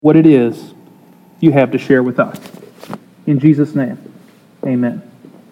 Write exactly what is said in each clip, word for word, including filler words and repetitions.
what it is you have to share with us. In Jesus' name, amen.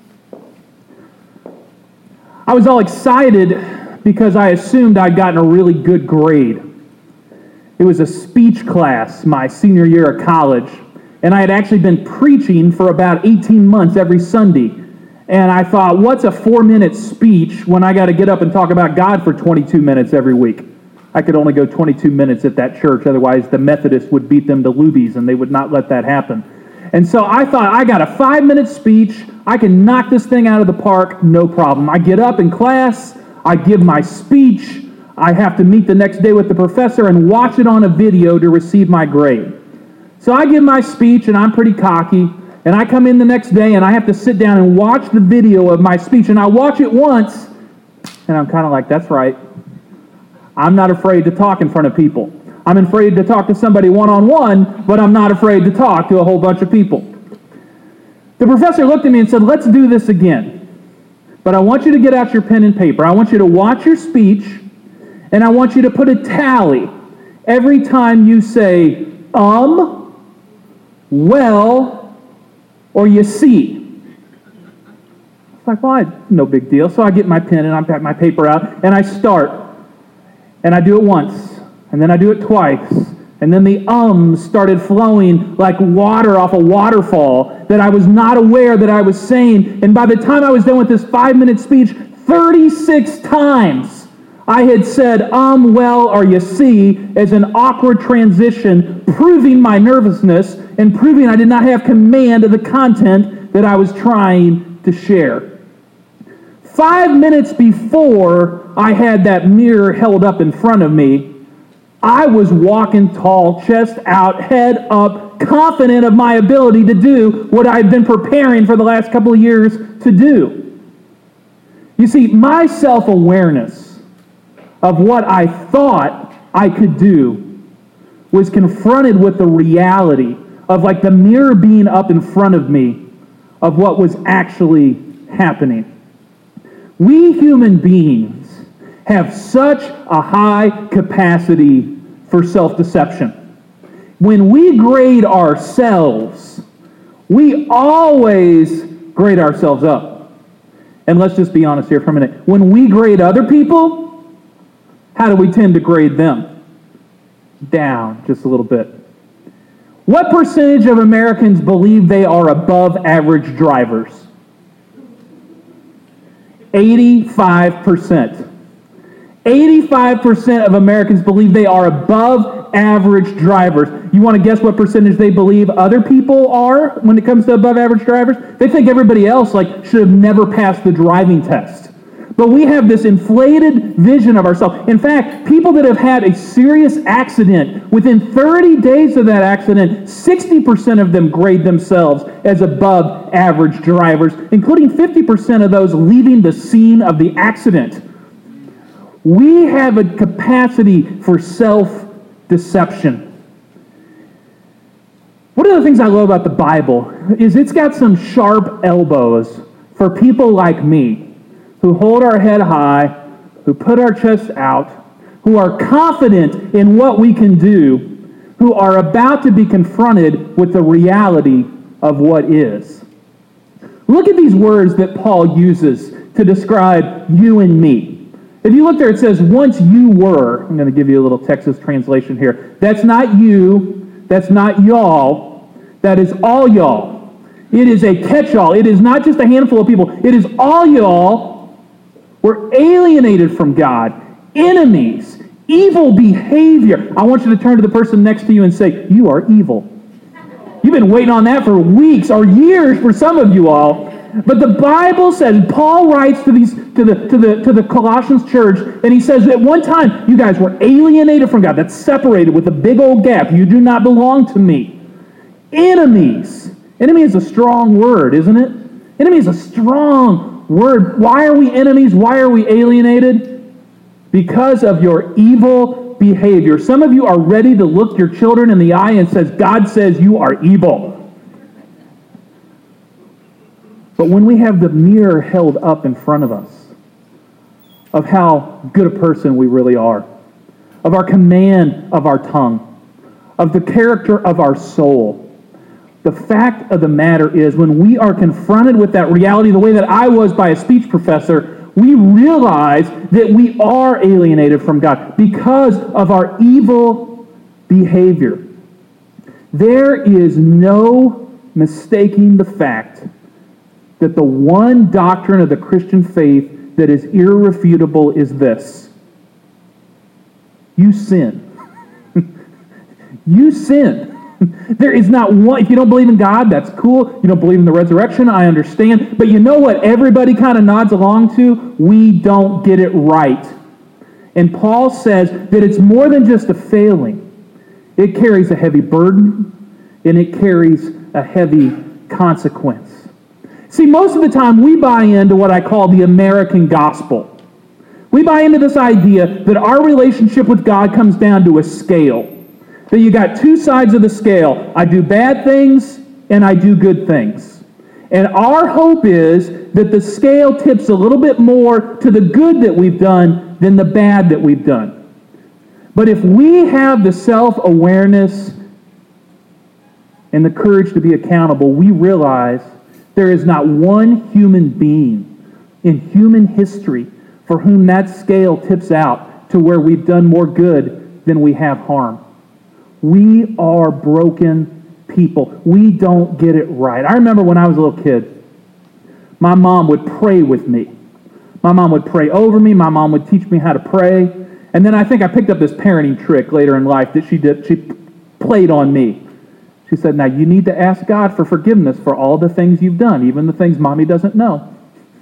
I was all excited because I assumed I'd gotten a really good grade. It was a speech class my senior year of college, and I had actually been preaching for about eighteen months every Sunday. And I thought, what's a four-minute speech when I got to get up and talk about God for twenty-two minutes every week? I could only go twenty-two minutes at that church, otherwise the Methodists would beat them to Lubies, and they would not let that happen. And so I thought, I got a five-minute speech, I can knock this thing out of the park, no problem. I get up in class, I give my speech, I have to meet the next day with the professor and watch it on a video to receive my grade. So I give my speech, and I'm pretty cocky, and I come in the next day, and I have to sit down and watch the video of my speech, and I watch it once, and I'm kind of like, that's right. I'm not afraid to talk in front of people. I'm afraid to talk to somebody one-on-one, but I'm not afraid to talk to a whole bunch of people. The professor looked at me and said, let's do this again. But I want you to get out your pen and paper. I want you to watch your speech, and I want you to put a tally every time you say, um, well, or you see. It's like, well, I, no big deal. So I get my pen and I pack my paper out, and I start. And I do it once, and then I do it twice, and then the ums started flowing like water off a waterfall that I was not aware that I was saying. And by the time I was done with this five-minute speech, thirty-six times I had said, um, well, or you see, as an awkward transition, proving my nervousness and proving I did not have command of the content that I was trying to share. Five minutes before I had that mirror held up in front of me, I was walking tall, chest out, head up, confident of my ability to do what I've been preparing for the last couple of years to do. You see, my self-awareness of what I thought I could do was confronted with the reality of like the mirror being up in front of me of what was actually happening. We human beings have such a high capacity for self-deception. When we grade ourselves, we always grade ourselves up. And let's just be honest here for a minute. When we grade other people, how do we tend to grade them? Down just a little bit. What percentage of Americans believe they are above average drivers? eighty-five percent. eighty-five percent of Americans believe they are above average drivers. You want to guess what percentage they believe other people are when it comes to above average drivers? They think everybody else like should have never passed the driving test. But we have this inflated vision of ourselves. In fact, people that have had a serious accident, within thirty days of that accident, sixty percent of them grade themselves as above average drivers, including fifty percent of those leaving the scene of the accident. We have a capacity for self-deception. One of the things I love about the Bible is it's got some sharp elbows for people like me, who hold our head high, who put our chests out, who are confident in what we can do, who are about to be confronted with the reality of what is. Look at these words that Paul uses to describe you and me. If you look there, it says, once you were. I'm going to give you a little Texas translation here. That's not you. That's not y'all. That is all y'all. It is a catch-all. It is not just a handful of people. It is all y'all. We're alienated from God, enemies, evil behavior. I want you to turn to the person next to you and say, you are evil. You've been waiting on that for weeks or years for some of you all. But the Bible says, Paul writes to these to the to the to the Colossians church, and he says at one time, you guys were alienated from God. That's separated with a big old gap. You do not belong to me. Enemies. Enemy is a strong word, isn't it? Enemy is a strong word. Why are we enemies? Why are we alienated? Because of your evil behavior. Some of you are ready to look your children in the eye and says, God says you are evil. But when we have the mirror held up in front of us of how good a person we really are, of our command of our tongue, of the character of our soul. The fact of the matter is, when we are confronted with that reality, the way that I was by a speech professor, we realize that we are alienated from God because of our evil behavior. There is no mistaking the fact that the one doctrine of the Christian faith that is irrefutable is this: you sin. You sin. There is not one. If you don't believe in God, that's cool. You don't believe in the resurrection, I understand. But you know what everybody kind of nods along to? We don't get it right. And Paul says that it's more than just a failing. It carries a heavy burden, and it carries a heavy consequence. See, most of the time we buy into what I call the American gospel. We buy into this idea that our relationship with God comes down to a scale. That you got two sides of the scale. I do bad things and I do good things. And our hope is that the scale tips a little bit more to the good that we've done than the bad that we've done. But if we have the self-awareness and the courage to be accountable, we realize there is not one human being in human history for whom that scale tips out to where we've done more good than we have harm. We are broken people. We don't get it right. I remember when I was a little kid, my mom would pray with me. My mom would pray over me. My mom would teach me how to pray. And then I think I picked up this parenting trick later in life that she did. She played on me. She said, now you need to ask God for forgiveness for all the things you've done, even the things Mommy doesn't know.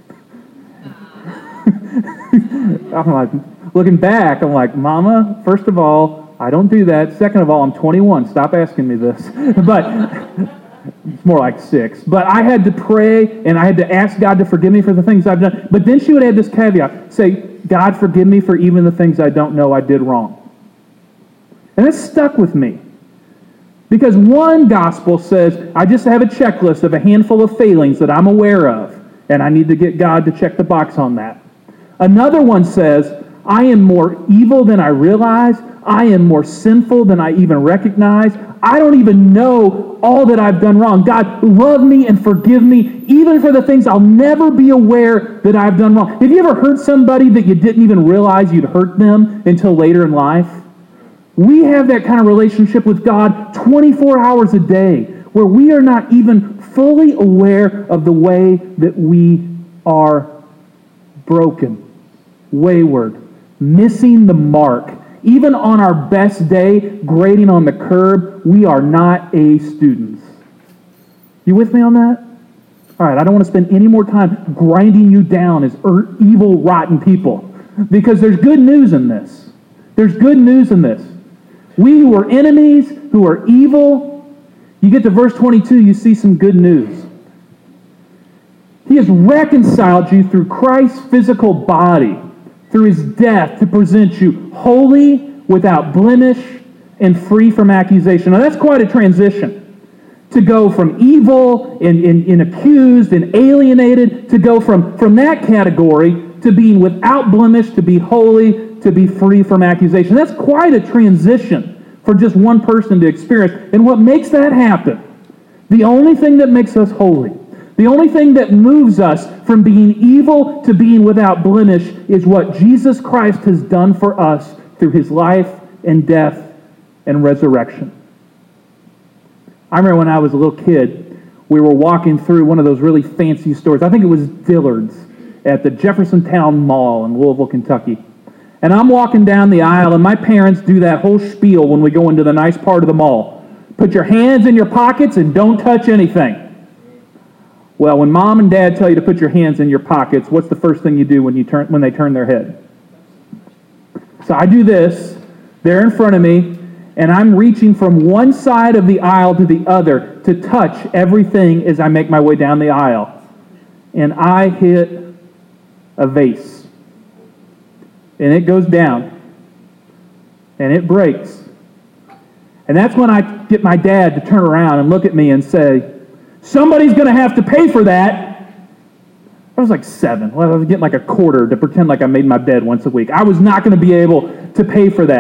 I'm like, looking back, I'm like, Mama, first of all, I don't do that. Second of all, I'm twenty-one. Stop asking me this. But it's more like six. But I had to pray, and I had to ask God to forgive me for the things I've done. But then she would add this caveat. Say, God, forgive me for even the things I don't know I did wrong. And it stuck with me. Because one gospel says, I just have a checklist of a handful of failings that I'm aware of, and I need to get God to check the box on that. Another one says, I am more evil than I realize. I am more sinful than I even recognize. I don't even know all that I've done wrong. God, love me and forgive me, even for the things I'll never be aware that I've done wrong. Have you ever hurt somebody that you didn't even realize you'd hurt them until later in life? We have that kind of relationship with God twenty-four hours a day, where we are not even fully aware of the way that we are broken, wayward, missing the mark. Even on our best day, grading on the curb, we are not A students. You with me on that? All right, I don't want to spend any more time grinding you down as er- evil, rotten people, because there's good news in this. There's good news in this. We who are enemies, who are evil, you get to verse twenty-two, you see some good news. He has reconciled you through Christ's physical body, through his death, to present you holy, without blemish, and free from accusation. Now that's quite a transition. To go from evil and, and, and accused and alienated, to go from, from that category to being without blemish, to be holy, to be free from accusation. That's quite a transition for just one person to experience. And what makes that happen, the only thing that makes us holy, the only thing that moves us from being evil to being without blemish, is what Jesus Christ has done for us through his life and death and resurrection. I remember when I was a little kid, we were walking through one of those really fancy stores. I think it was Dillard's at the Jeffersontown Mall in Louisville, Kentucky. And I'm walking down the aisle, and my parents do that whole spiel when we go into the nice part of the mall. Put your hands in your pockets and don't touch anything. Well, when mom and dad tell you to put your hands in your pockets, what's the first thing you do when you turn when they turn their head? So I do this. They're in front of me, and I'm reaching from one side of the aisle to the other to touch everything as I make my way down the aisle. And I hit a vase. And it goes down. And it breaks. And that's when I get my dad to turn around and look at me and say, somebody's going to have to pay for that. I was like seven. Well, I was getting like a quarter to pretend like I made my bed once a week. I was not going to be able to pay for that.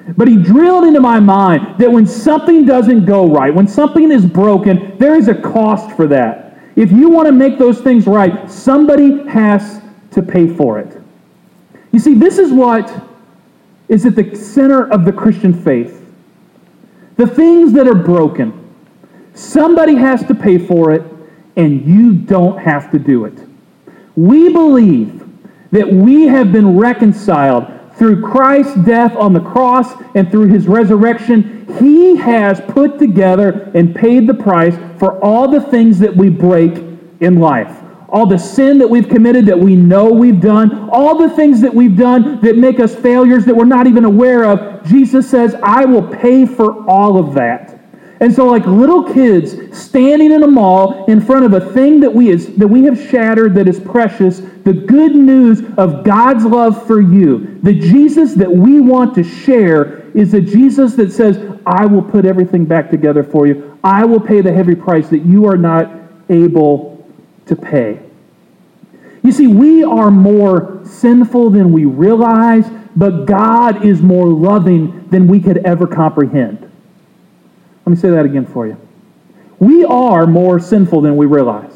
But he drilled into my mind that when something doesn't go right, when something is broken, there is a cost for that. If you want to make those things right, somebody has to pay for it. You see, this is what is at the center of the Christian faith. The things that are broken, somebody has to pay for it, and you don't have to do it. We believe that we have been reconciled through Christ's death on the cross and through his resurrection. He has put together and paid the price for all the things that we break in life. All the sin that we've committed that we know we've done, all the things that we've done that make us failures that we're not even aware of, Jesus says, I will pay for all of that. And so like little kids standing in a mall in front of a thing that we, is, that we have shattered that is precious, the good news of God's love for you, the Jesus that we want to share is a Jesus that says, I will put everything back together for you. I will pay the heavy price that you are not able to pay. You see, we are more sinful than we realize, but God is more loving than we could ever comprehend. Let me say that again for you. We are more sinful than we realize,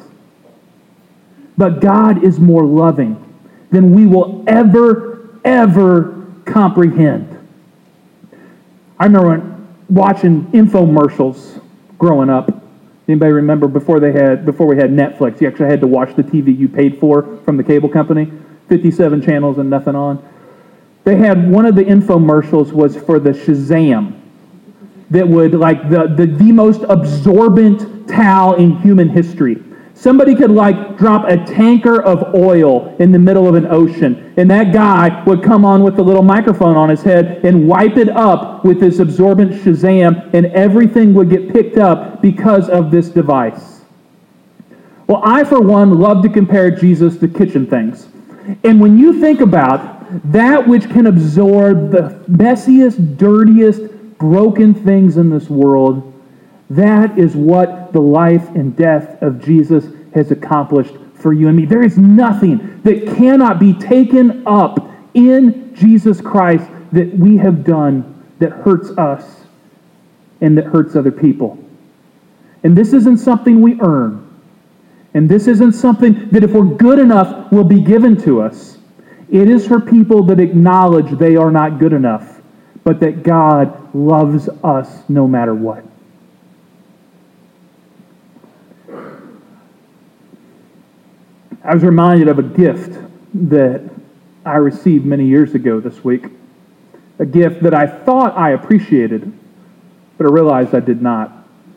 but God is more loving than we will ever, ever comprehend. I remember watching infomercials growing up. Anybody remember before they had before we had Netflix, you actually had to watch the T V you paid for from the cable company, fifty-seven channels and nothing on. They had one of the infomercials was for the Shazam that would like the, the the most absorbent towel in human history. Somebody could like drop a tanker of oil in the middle of an ocean, and that guy would come on with a little microphone on his head and wipe it up with this absorbent Shazam, and everything would get picked up because of this device. Well, I, for one, love to compare Jesus to kitchen things. And when you think about that which can absorb the messiest, dirtiest, broken things in this world, that is what the life and death of Jesus has accomplished for you and me. There is nothing that cannot be taken up in Jesus Christ that we have done that hurts us and that hurts other people. And this isn't something we earn. And this isn't something that if we're good enough will be given to us. It is for people that acknowledge they are not good enough, but that God loves us no matter what. I was reminded of a gift that I received many years ago this week. A gift that I thought I appreciated, but I realized I did not.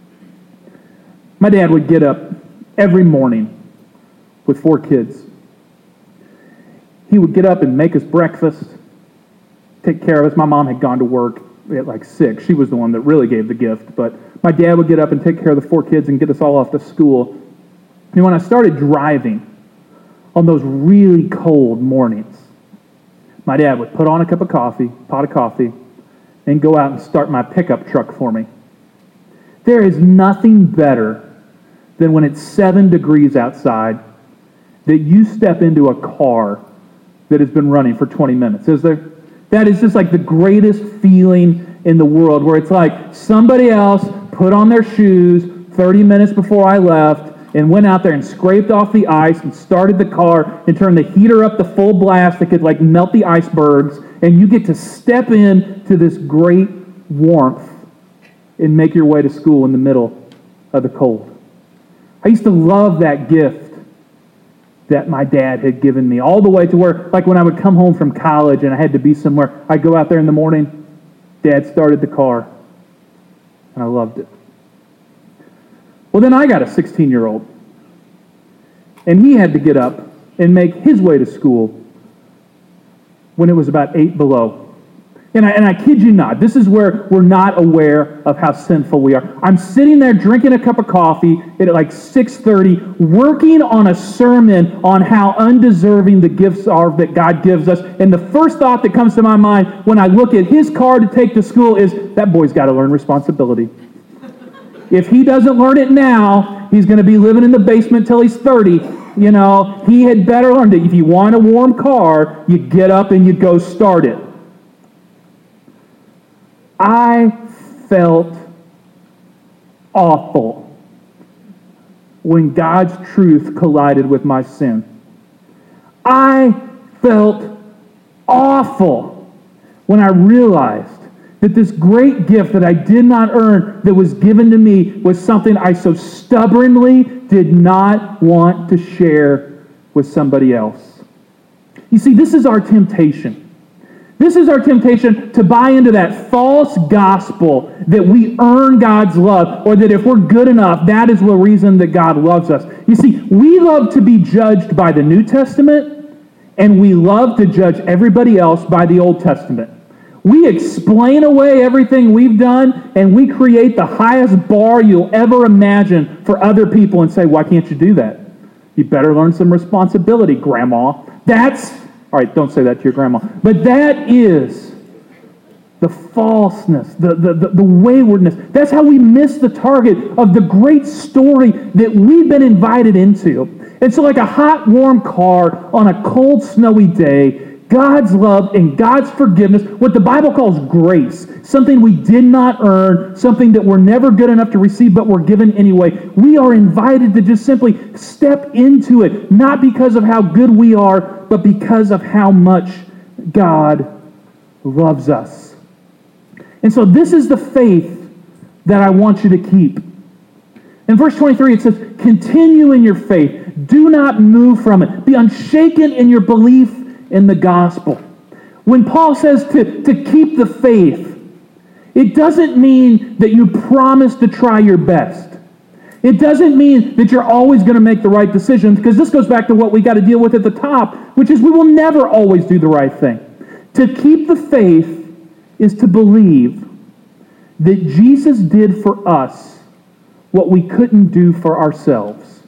My dad would get up every morning with four kids. He would get up and make us breakfast, take care of us. My mom had gone to work at like six. She was the one that really gave the gift. But my dad would get up and take care of the four kids and get us all off to school. And when I started driving on those really cold mornings, my dad would put on a cup of coffee, pot of coffee, and go out and start my pickup truck for me. There is nothing better than when it's seven degrees outside that you step into a car that has been running for twenty minutes, is there? That is just like the greatest feeling in the world, where it's like somebody else put on their shoes thirty minutes before I left and went out there and scraped off the ice and started the car and turned the heater up to full blast that could like melt the icebergs, and you get to step in to this great warmth and make your way to school in the middle of the cold. I used to love that gift that my dad had given me, all the way to where, like when I would come home from college and I had to be somewhere, I'd go out there in the morning, Dad started the car, and I loved it. Well, then I got a sixteen-year-old, and he had to get up and make his way to school when it was about eight below. And I, and I kid you not, this is where we're not aware of how sinful we are. I'm sitting there drinking a cup of coffee at like six thirty, working on a sermon on how undeserving the gifts are that God gives us. And the first thought that comes to my mind when I look at his car to take to school is, that boy's got to learn responsibility. If he doesn't learn it now, he's going to be living in the basement till he's thirty. You know, he had better learn that if you want a warm car, you get up and you go start it. I felt awful when God's truth collided with my sin. I felt awful when I realized that this great gift that I did not earn, that was given to me, was something I so stubbornly did not want to share with somebody else. You see, this is our temptation. This is our temptation to buy into that false gospel that we earn God's love, or that if we're good enough, that is the reason that God loves us. You see, we love to be judged by the New Testament, and we love to judge everybody else by the Old Testament. We explain away everything we've done, and we create the highest bar you'll ever imagine for other people and say, why can't you do that? You better learn some responsibility, Grandma. That's, all right, don't say that to your grandma, but that is the falseness, the, the, the, the waywardness. That's how we miss the target of the great story that we've been invited into. And so like a hot, warm car on a cold, snowy day, God's love and God's forgiveness, what the Bible calls grace, something we did not earn, something that we're never good enough to receive, but we're given anyway. We are invited to just simply step into it, not because of how good we are, but because of how much God loves us. And so this is the faith that I want you to keep. In verse twenty-three, it says, continue in your faith. Do not move from it. Be unshaken in your belief in the gospel. When Paul says to, to keep the faith, it doesn't mean that you promise to try your best. It doesn't mean that you're always going to make the right decisions, because this goes back to what we got to deal with at the top, which is we will never always do the right thing. To keep the faith is to believe that Jesus did for us what we couldn't do for ourselves.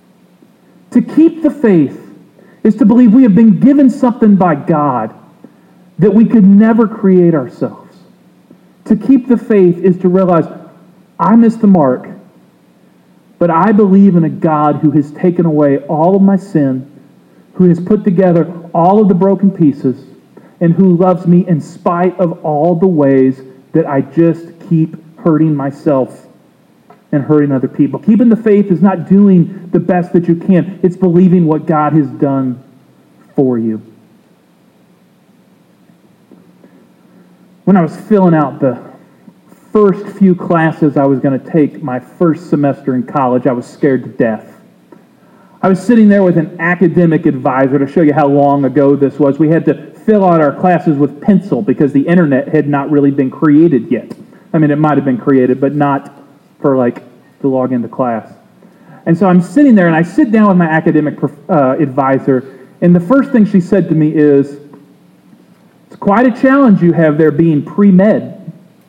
To keep the faith is to believe we have been given something by God that we could never create ourselves. To keep the faith is to realize, I missed the mark, but I believe in a God who has taken away all of my sin, who has put together all of the broken pieces, and who loves me in spite of all the ways that I just keep hurting myself and hurting other people. Keeping the faith is not doing the best that you can. It's believing what God has done for you. When I was filling out the first few classes I was going to take my first semester in college, I was scared to death. I was sitting there with an academic advisor. To show you how long ago this was, we had to fill out our classes with pencil because the internet had not really been created yet. I mean, it might have been created, but not for like to log into class. And so I'm sitting there, and I sit down with my academic uh, advisor, and the first thing she said to me is, it's quite a challenge you have there being pre-med.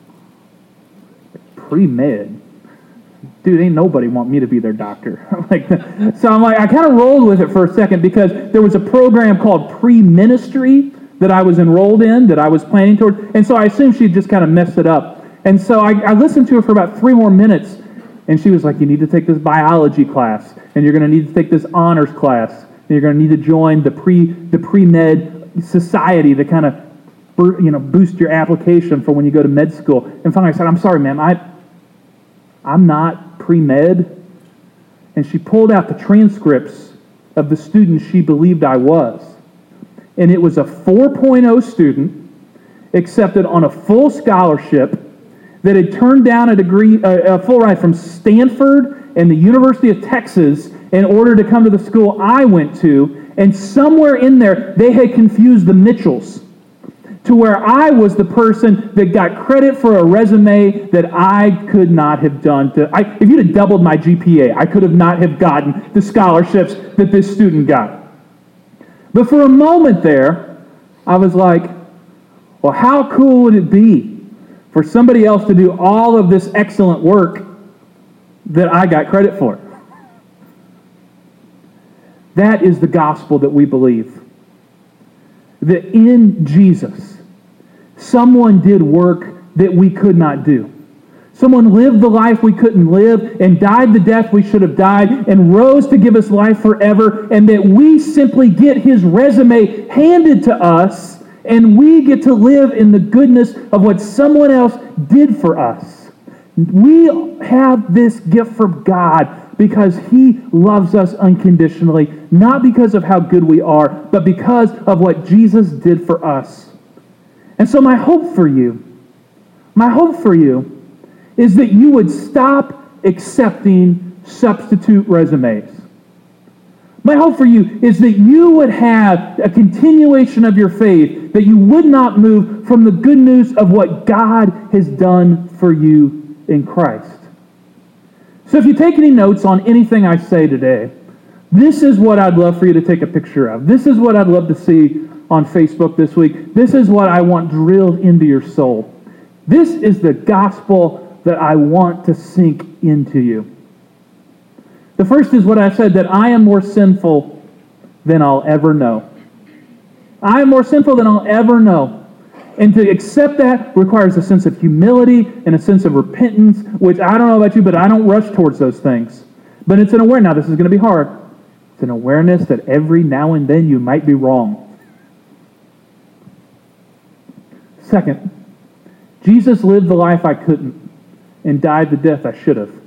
Pre-med? Dude, ain't nobody want me to be their doctor. like, so I'm like, I kind of rolled with it for a second, because there was a program called pre-ministry that I was enrolled in, that I was planning toward, and so I assumed she'd just kind of messed it up. And so I, I listened to her for about three more minutes, and she was like, you need to take this biology class, and you're going to need to take this honors class, and you're going to need to join the pre the pre-med society to kind of you know boost your application for when you go to med school. And finally I said, I'm sorry, ma'am, I, I'm not pre-med. And she pulled out the transcripts of the students she believed I was. And it was a four point oh student accepted on a full scholarship that had turned down a degree, a, a full ride from Stanford and the University of Texas in order to come to the school I went to. And somewhere in there, they had confused the Mitchells to where I was the person that got credit for a resume that I could not have done. To, I, if you'd have doubled my G P A, I could have not have gotten the scholarships that this student got. But for a moment there, I was like, well, how cool would it be for somebody else to do all of this excellent work that I got credit for? That is the gospel that we believe. That in Jesus, someone did work that we could not do. Someone lived the life we couldn't live and died the death we should have died and rose to give us life forever, and that we simply get his resume handed to us, And we get to live in the goodness of what someone else did for us. We have this gift from God because He loves us unconditionally, not because of how good we are, but because of what Jesus did for us. And so my hope for you, my hope for you is that you would stop accepting substitute resumes. My hope for you is that you would have a continuation of your faith, that you would not move from the good news of what God has done for you in Christ. So if you take any notes on anything I say today, this is what I'd love for you to take a picture of. This is what I'd love to see on Facebook this week. This is what I want drilled into your soul. This is the gospel that I want to sink into you. The first is what I said, that I am more sinful than I'll ever know. I am more sinful than I'll ever know. And to accept that requires a sense of humility and a sense of repentance, which I don't know about you, but I don't rush towards those things. But it's an awareness. Now, this is going to be hard. It's an awareness that every now and then you might be wrong. Second, Jesus lived the life I couldn't and died the death I should have.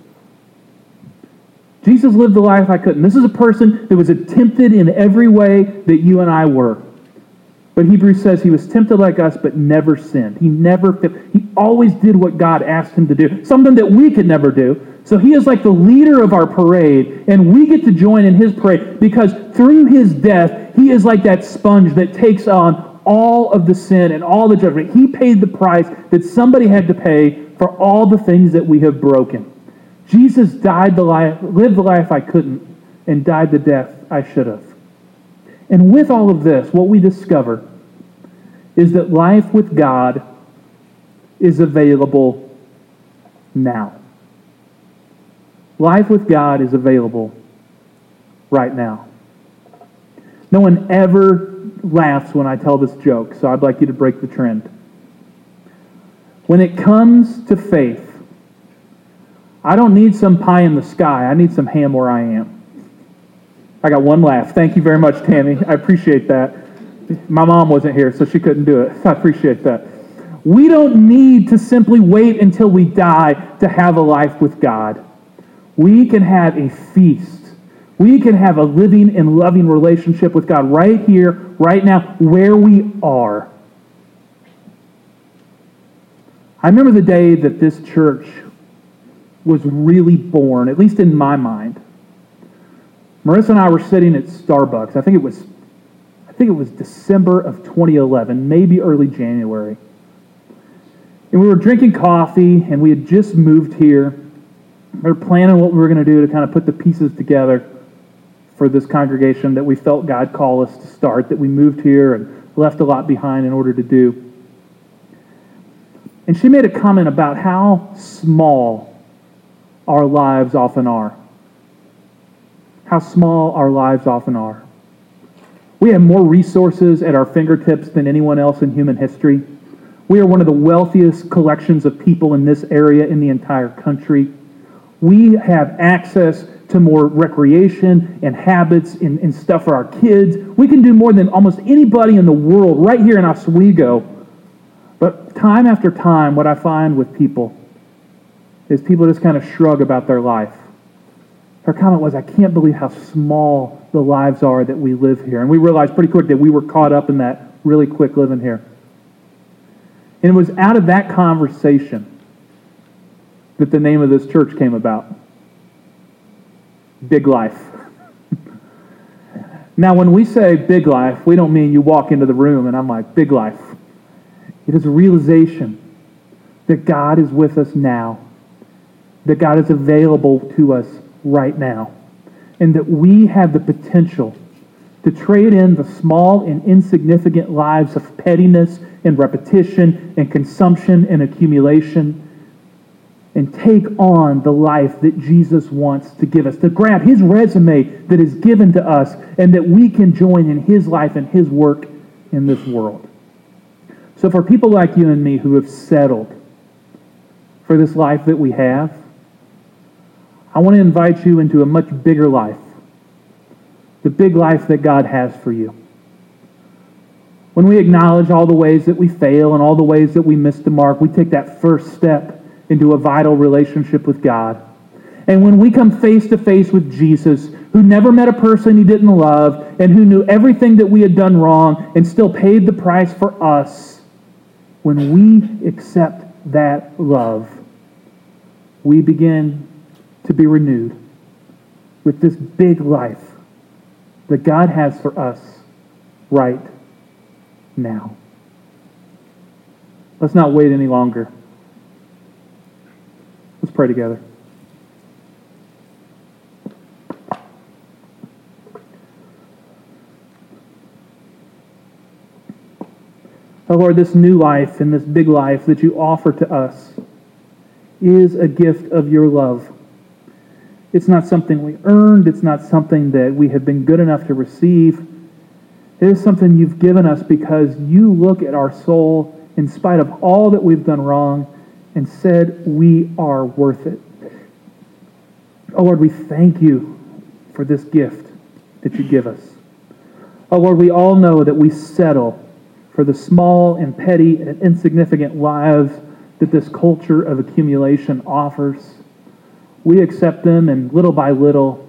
Jesus lived the life I couldn't. This is a person that was tempted in every way that you and I were. But Hebrews says he was tempted like us, but never sinned. He never, he always did what God asked him to do, something that we could never do. So he is like the leader of our parade, and we get to join in his parade because through his death, he is like that sponge that takes on all of the sin and all the judgment. He paid the price that somebody had to pay for all the things that we have broken. Jesus died the life, lived the life I couldn't, and died the death I should have. And with all of this, what we discover is that life with God is available now. Life with God is available right now. No one ever laughs when I tell this joke, so I'd like you to break the trend. When it comes to faith, I don't need some pie in the sky. I need some ham where I am. I got one laugh. Thank you very much, Tammy. I appreciate that. My mom wasn't here, so she couldn't do it. I appreciate that. We don't need to simply wait until we die to have a life with God. We can have a feast. We can have a living and loving relationship with God right here, right now, where we are. I remember the day that this church was really born, at least in my mind. Marissa and I were sitting at Starbucks. I think it was I think it was December of twenty eleven, maybe early January. And we were drinking coffee, and we had just moved here. We were planning what we were going to do to kind of put the pieces together for this congregation that we felt God called us to start, that we moved here and left a lot behind in order to do. And she made a comment about how small our lives often are. How small our lives often are. We have more resources at our fingertips than anyone else in human history. We are one of the wealthiest collections of people in this area in the entire country. We have access to more recreation and habits and, and stuff for our kids. We can do more than almost anybody in the world right here in Oswego. But time after time, what I find with people is people just kind of shrug about their life. Her comment was, I can't believe how small the lives are that we live here. And we realized pretty quick that we were caught up in that really quick living here. And it was out of that conversation that the name of this church came about. Big Life. Now, when we say Big Life, we don't mean you walk into the room and I'm like, Big Life. It is a realization that God is with us now, that God is available to us right now, and that we have the potential to trade in the small and insignificant lives of pettiness and repetition and consumption and accumulation and take on the life that Jesus wants to give us, to grab his resume that is given to us and that we can join in his life and his work in this world. So for people like you and me who have settled for this life that we have, I want to invite you into a much bigger life, the big life that God has for you. When we acknowledge all the ways that we fail and all the ways that we miss the mark, we take that first step into a vital relationship with God. And when we come face to face with Jesus, who never met a person he didn't love, and who knew everything that we had done wrong and still paid the price for us, when we accept that love, we begin to be renewed with this big life that God has for us right now. Let's not wait any longer. Let's pray together. Oh Lord, this new life and this big life that you offer to us is a gift of your love. It's not something we earned. It's not something that we have been good enough to receive. It is something you've given us because you look at our soul in spite of all that we've done wrong and said we are worth it. Oh Lord, we thank you for this gift that you give us. Oh Lord, we all know that we settle for the small and petty and insignificant lives that this culture of accumulation offers. We accept them, and little by little,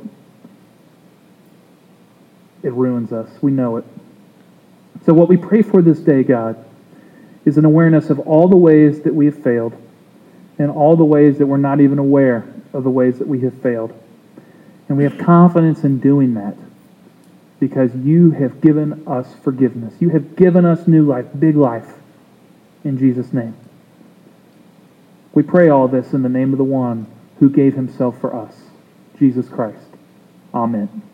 it ruins us. We know it. So what we pray for this day, God, is an awareness of all the ways that we have failed and all the ways that we're not even aware of the ways that we have failed. And we have confidence in doing that because you have given us forgiveness. You have given us new life, big life, in Jesus' name. We pray all this in the name of the one who gave himself for us, Jesus Christ. Amen.